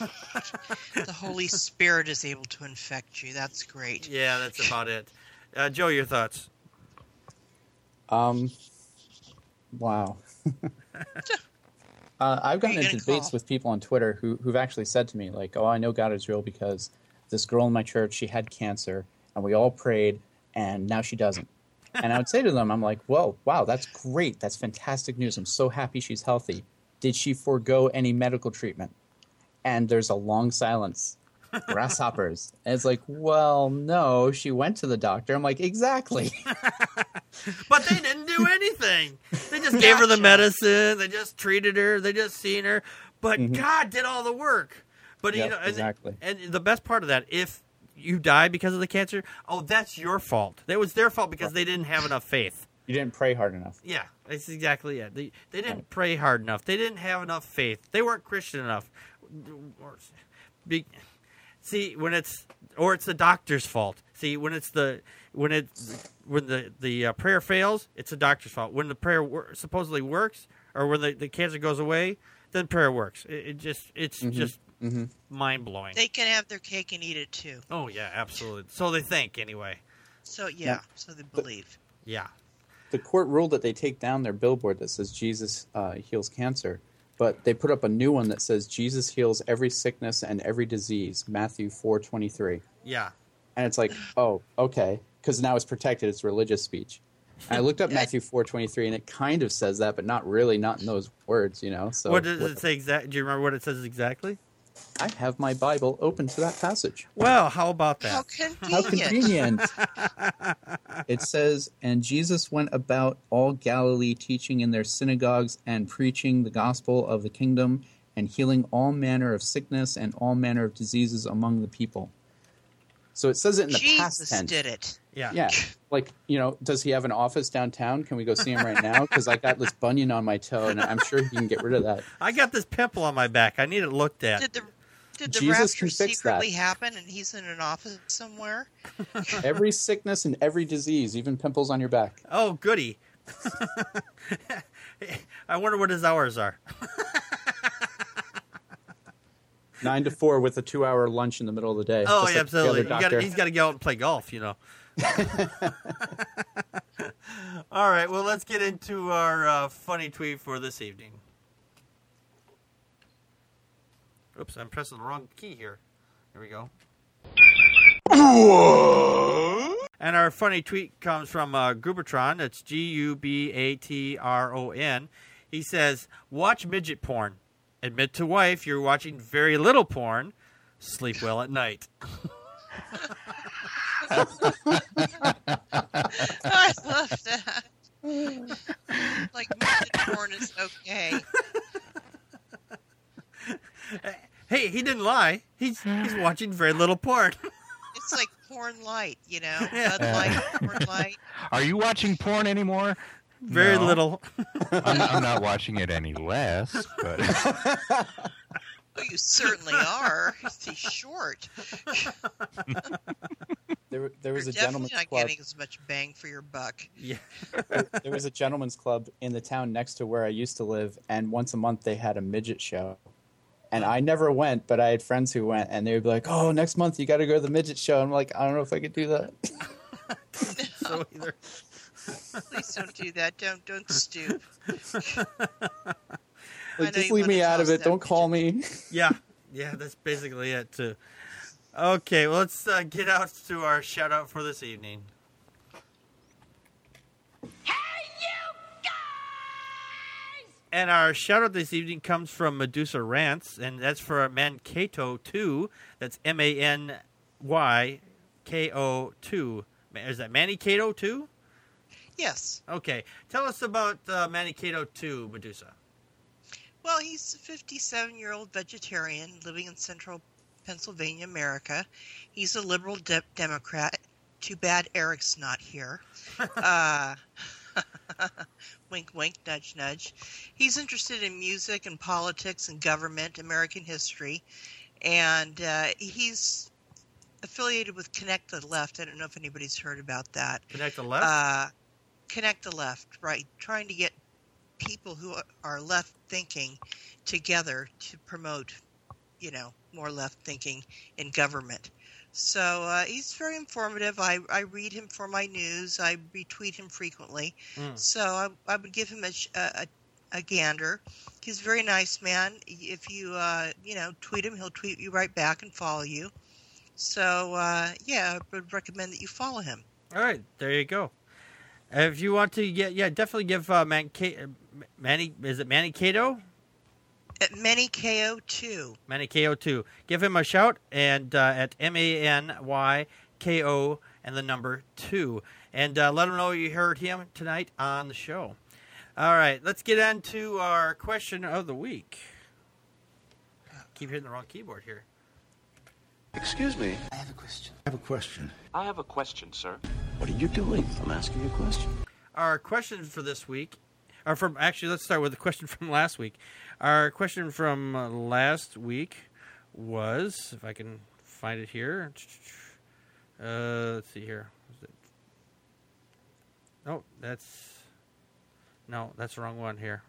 The Holy Spirit is able to infect you. That's great. Yeah, that's about it. Joe, your thoughts? Wow. I've gotten into debates with people on Twitter who've actually said to me, like, oh, I know God is real because this girl in my church, she had cancer, and we all prayed, and now she doesn't. And I would say to them, I'm like, whoa, wow, that's great. That's fantastic news. I'm so happy she's healthy. Did she forego any medical treatment? And there's a long silence. Grasshoppers. And it's like, well, no, she went to the doctor. I'm like, exactly. But they didn't do anything. They just gave her the medicine. They just treated her. They just seen her. But God did all the work. But Yep, you know, exactly. And the best part of that, if you die because of the cancer, that's your fault. That was their fault because they didn't have enough faith. You didn't pray hard enough. Yeah, that's exactly it. They didn't pray hard enough. They didn't have enough faith. They weren't Christian enough. See, when it's the doctor's fault. See, when the prayer fails, it's the doctor's fault. When the prayer supposedly works, or when the cancer goes away, then prayer works. It's just mind blowing. They can have their cake and eat it too. Oh yeah, absolutely. So they think anyway. So so they believe. Yeah. The court ruled that they take down their billboard that says Jesus heals cancer, but they put up a new one that says Jesus heals every sickness and every disease, Matthew 4:23. Yeah. And it's like, oh, okay, because now it's protected. It's religious speech. And I looked up Matthew 4:23, and it kind of says that, but not really, not in those words, you know. So what does it say exactly? Do you remember what it says exactly? I have my Bible open to that passage. Well, how about that? How convenient. How convenient. It says, and Jesus went about all Galilee, teaching in their synagogues and preaching the gospel of the kingdom and healing all manner of sickness and all manner of diseases among the people. So it says it in the past Jesus tense. did it. Yeah. Yeah. Like, you know, does he have an office downtown? Can we go see him right now? Because I got this bunion on my toe, and I'm sure he can get rid of that. I got this pimple on my back. I need it looked at. Did the Jesus rapture can fix secretly that. happen and he's in an office somewhere? Every sickness and every disease, even pimples on your back. Oh, goody. I wonder what his hours are. 9 to 4 with a 2-hour lunch in the middle of the day. Oh, just yeah, like the other absolutely. doctor. He's got to go out and play golf, you know. All right, well, let's get into our funny tweet for this evening. Oops, I'm pressing the wrong key here. Here we go. And our funny tweet comes from Gubatron. That's Gubatron. He says, watch midget porn. Admit to wife you're watching very little porn. Sleep well at night. I love that. Like, midget porn is okay. Hey, he didn't lie. He's watching very little porn. It's like porn light, you know? Bud Light, porn light. Are you watching porn anymore? Very No. little. I'm not watching it any less, but Oh, you certainly are. He's short. There was You're a definitely gentleman's not club. getting as much bang for your buck. Yeah. There was a gentleman's club in the town next to where I used to live, and once a month they had a midget show. And I never went, but I had friends who went, and they would be like, "Oh, next month you got to go to the midget show." I'm like, I don't know if I could do that. So either. Please don't do that. Don't stoop. Like, just leave me out of it. Don't call me. Yeah, that's basically it too. Okay, well, let's get out to our shout out for this evening. And our shout out this evening comes from Medusa Rants, and that's for Mankato 2. That's MANYKO2. Is that Manikato 2? Yes. Okay. Tell us about Manikato 2, Medusa. Well, he's a 57-year-old vegetarian living in central Pennsylvania, America. He's a liberal Democrat. Too bad Eric's not here. Wink, wink, nudge, nudge. He's interested in music and politics and government, American history, and he's affiliated with Connect the Left. I don't know if anybody's heard about that. Connect the Left? Connect the Left, right. Trying to get people who are left-thinking together to promote, more left-thinking in government. So he's very informative. I read him for my news. I retweet him frequently. So I would give him a gander. He's a very nice man. If you, tweet him, he'll tweet you right back and follow you. So, I would recommend that you follow him. All right, there you go. If you want to definitely give Manny, is it Manikato? At ManyKO2. ManyKO2. Give him a shout and at MANYKO and the number 2. And let him know you heard him tonight on the show. All right, let's get on to our question of the week. Keep hitting the wrong keyboard here. Excuse me. I have a question. I have a question. I have a question, sir. What are you doing? I'm asking you a question. Our question for this week, let's start with the question from last week. Our question from last week was, if I can find it here. Let's see here. No, that's the wrong one here.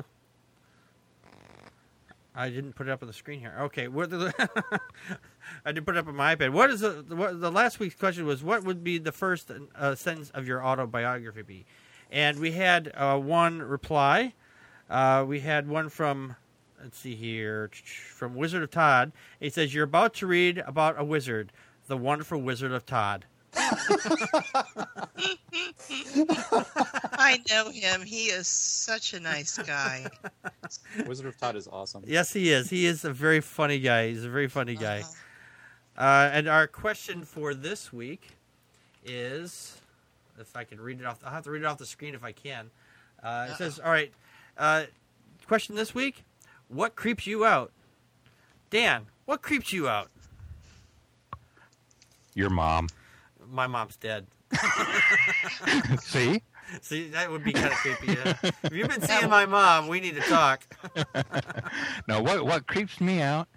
I didn't put it up on the screen here. Okay, I didn't put it up on my iPad. What is the last week's question was? What would be the first sentence of your autobiography be? And we had one reply. We had one from, let's see here, from Wizard of Todd. He says, "You're about to read about a wizard, the wonderful Wizard of Todd." I know him. He is such a nice guy. Wizard of Todd is awesome. Yes, he is. He is a very funny guy. He's a very funny guy. And our question for this week is, if I can read it off, I'll have to read it off the screen if I can. It says, all right, question this week, what creeps you out? Dan, what creeps you out? Your mom. My mom's dead. See? See, that would be kind of creepy. Yeah. If you've been seeing my mom, we need to talk. No, what creeps me out?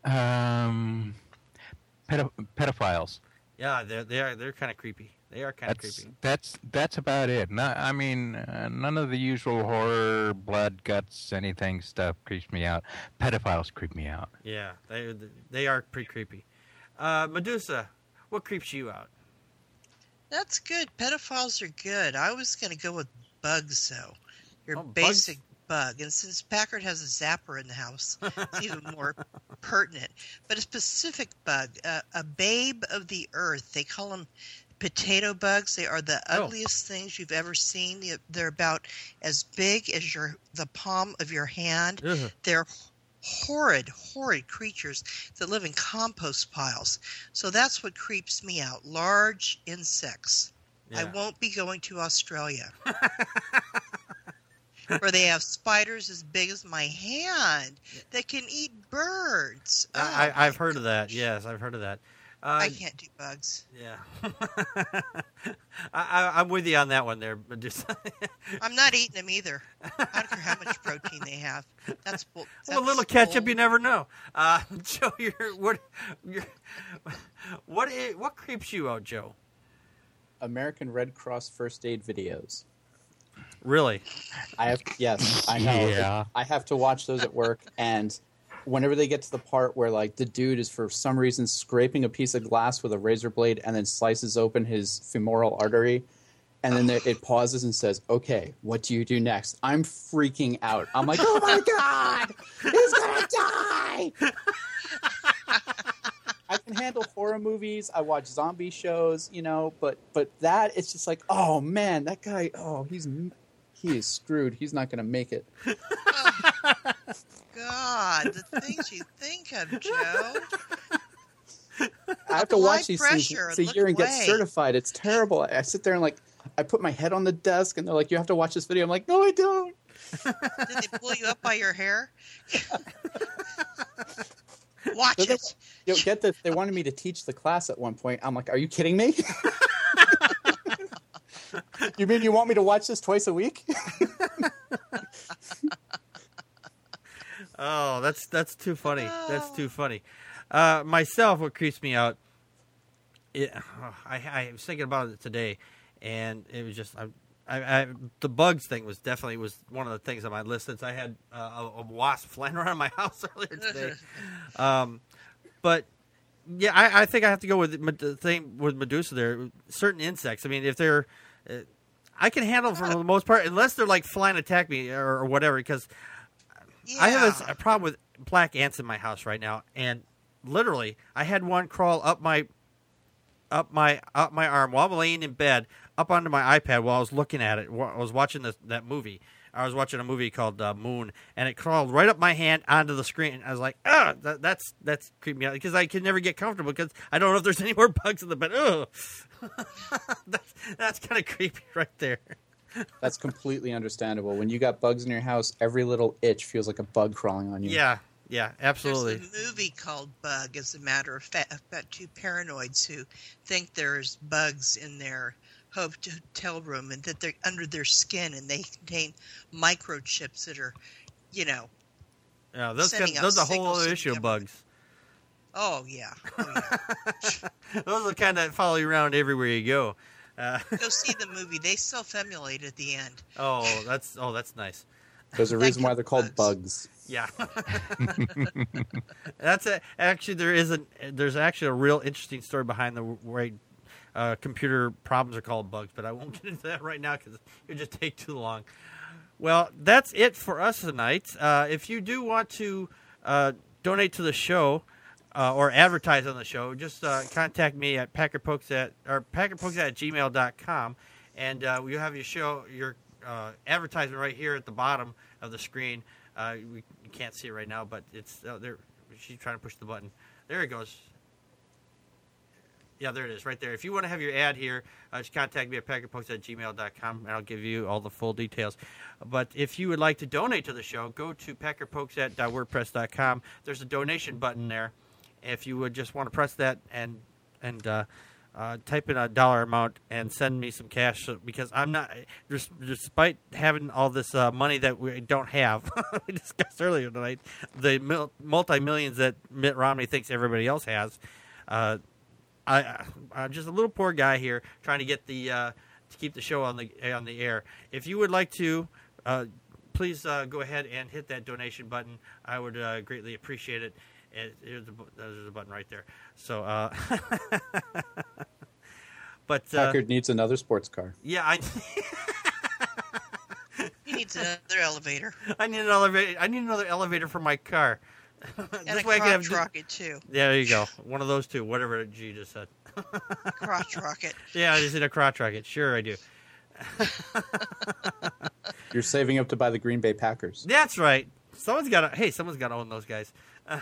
Pedophiles. Yeah, they're kind of creepy. They are kind of creepy. That's about it. None of the usual horror, blood, guts, anything stuff creeps me out. Pedophiles creep me out. Yeah, they are pretty creepy. Medusa, what creeps you out? That's good. Pedophiles are good. I was going to go with bugs, though. Your bugs? basic bug. And since Packard has a zapper in the house, it's even more pertinent. But a specific bug, a babe of the earth. They call them potato bugs. They are the ugliest things you've ever seen. They're about as big as the palm of your hand. Ugh. They're horrid creatures that live in compost piles. So that's what creeps me out. Large insects. Yeah. I won't be going to Australia. Where they have spiders as big as my hand that can eat birds. I've heard of that. Yes, I've heard of that. I can't do bugs. Yeah. I'm with you on that one there, Medusa. I'm not eating them either. I don't care how much protein they have. That's a little ketchup, you never know. Joe, what creeps you out, Joe? American Red Cross first aid videos. Really? Yes, I know. Yeah. I have to watch those at work, and whenever they get to the part where like the dude is for some reason scraping a piece of glass with a razor blade and then slices open his femoral artery, and then it pauses and says, "Okay, what do you do next?" I'm freaking out. I'm like, "Oh my god, he's gonna die!" I can handle horror movies. I watch zombie shows, but that it's just like, oh man, that guy, he is screwed. He's not gonna make it. God, the things you think of, Joe. I have to watch these things pressure, once a year and get certified. It's terrible. I sit there and I put my head on the desk and they're like, "You have to watch this video." I'm like, "No, I don't." Did they pull you up by your hair? Watch it. Get this. They wanted me to teach the class at one point. I'm like, "Are you kidding me? You mean you want me to watch this twice a week?" Oh, that's too funny. That's too funny. Myself, what creeps me out, I was thinking about it today, and it was just the bugs thing was one of the things on my list since I had a wasp flying around my house earlier today. But yeah, I think I have to go with the thing with Medusa there. Certain insects. I mean, if they're I can handle them for the most part, unless they're like flying to attack me or whatever, because I have a problem with black ants in my house right now, and literally, I had one crawl up my arm while I'm laying in bed, up onto my iPad while I was looking at it. I was watching that movie. I was watching a movie called Moon, and it crawled right up my hand onto the screen. I was like, that's creeping me out because I can never get comfortable because I don't know if there's any more bugs in the bed. Ugh. That's kind of creepy right there. That's completely understandable. When you got bugs in your house, every little itch feels like a bug crawling on you. Yeah, absolutely. There's a movie called Bug, as a matter of fact, about two paranoids who think there's bugs in their hotel room and that they're under their skin and they contain microchips that are, Yeah, those sending out are a whole other signals issue to of bugs. Oh, yeah. Those are kind of follow you around everywhere you go. Go see the movie. They self-emulate at the end. That's nice. There's a reason why they're called bugs. Yeah. Actually, there's actually a real interesting story behind the way computer problems are called bugs, but I won't get into that right now because it would just take too long. Well, that's it for us tonight. If you do want to donate to the show or advertise on the show, just contact me at packerpokes@gmail.com, and we have your advertisement right here at the bottom of the screen. You can't see it right now, but it's there. She's trying to push the button. There it goes. Yeah, there it is, right there. If you want to have your ad here, just contact me at packerpokes@gmail.com, and I'll give you all the full details. But if you would like to donate to the show, go to packerpokes@wordpress.com. There's a donation button there. If you would just want to press that and type in a dollar amount and send me some cash, because I'm not, despite having all this money that we don't have, we discussed earlier tonight, the multi-millions that Mitt Romney thinks everybody else has. I'm just a little poor guy here trying to get to keep the show on the air. If you would like to, please go ahead and hit that donation button. I would greatly appreciate it. There's a button right there. So, but Packard needs another sports car. Yeah, He needs another elevator. I need another elevator for my car. And a crotch rocket, too. Yeah, there you go. One of those two, whatever G just said. Crotch rocket. Yeah, I just need a crotch rocket. Sure, I do. You're saving up to buy the Green Bay Packers. That's right. Someone's got to own those guys.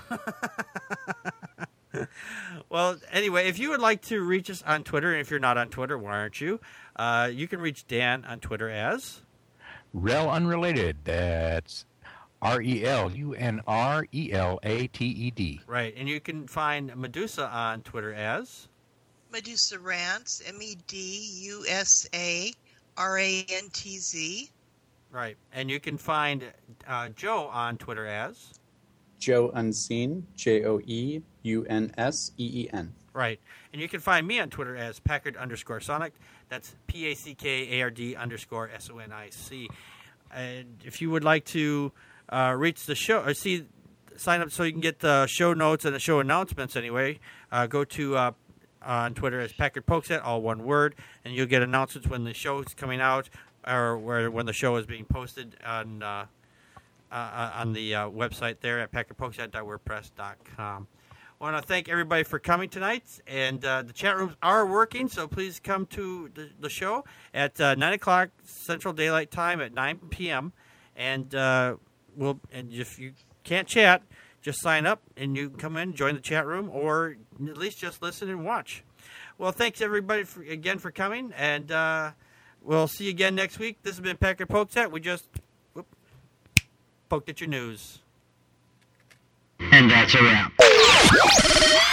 Well, anyway, if you would like to reach us on Twitter, and if you're not on Twitter, why aren't you? You can reach Dan on Twitter as Rel Unrelated. That's RELUNRELATED. Right, and you can find Medusa on Twitter as Medusa Rants, MEDUSARANTZ. Right, and you can find Joe on Twitter as Joe Unseen, JOEUNSEEN. Right, and you can find me on Twitter as Packard_Sonic. That's PACKARD_SONIC. And if you would like to reach the show, or sign up so you can get the show notes and the show announcements anyway, go to on Twitter as Packard Pokes@, all one word, and you'll get announcements when the show is coming out or when the show is being posted on the website there at packardpokes@wordpress.com. I want to thank everybody for coming tonight, and the chat rooms are working, so please come to the show at 9 o'clock Central Daylight Time at 9 p.m. And if you can't chat, just sign up and you can come in, join the chat room, or at least just listen and watch. Well, thanks everybody again for coming, and we'll see you again next week. This has been Packard Pokes@. We just poked at your news. And that's a wrap.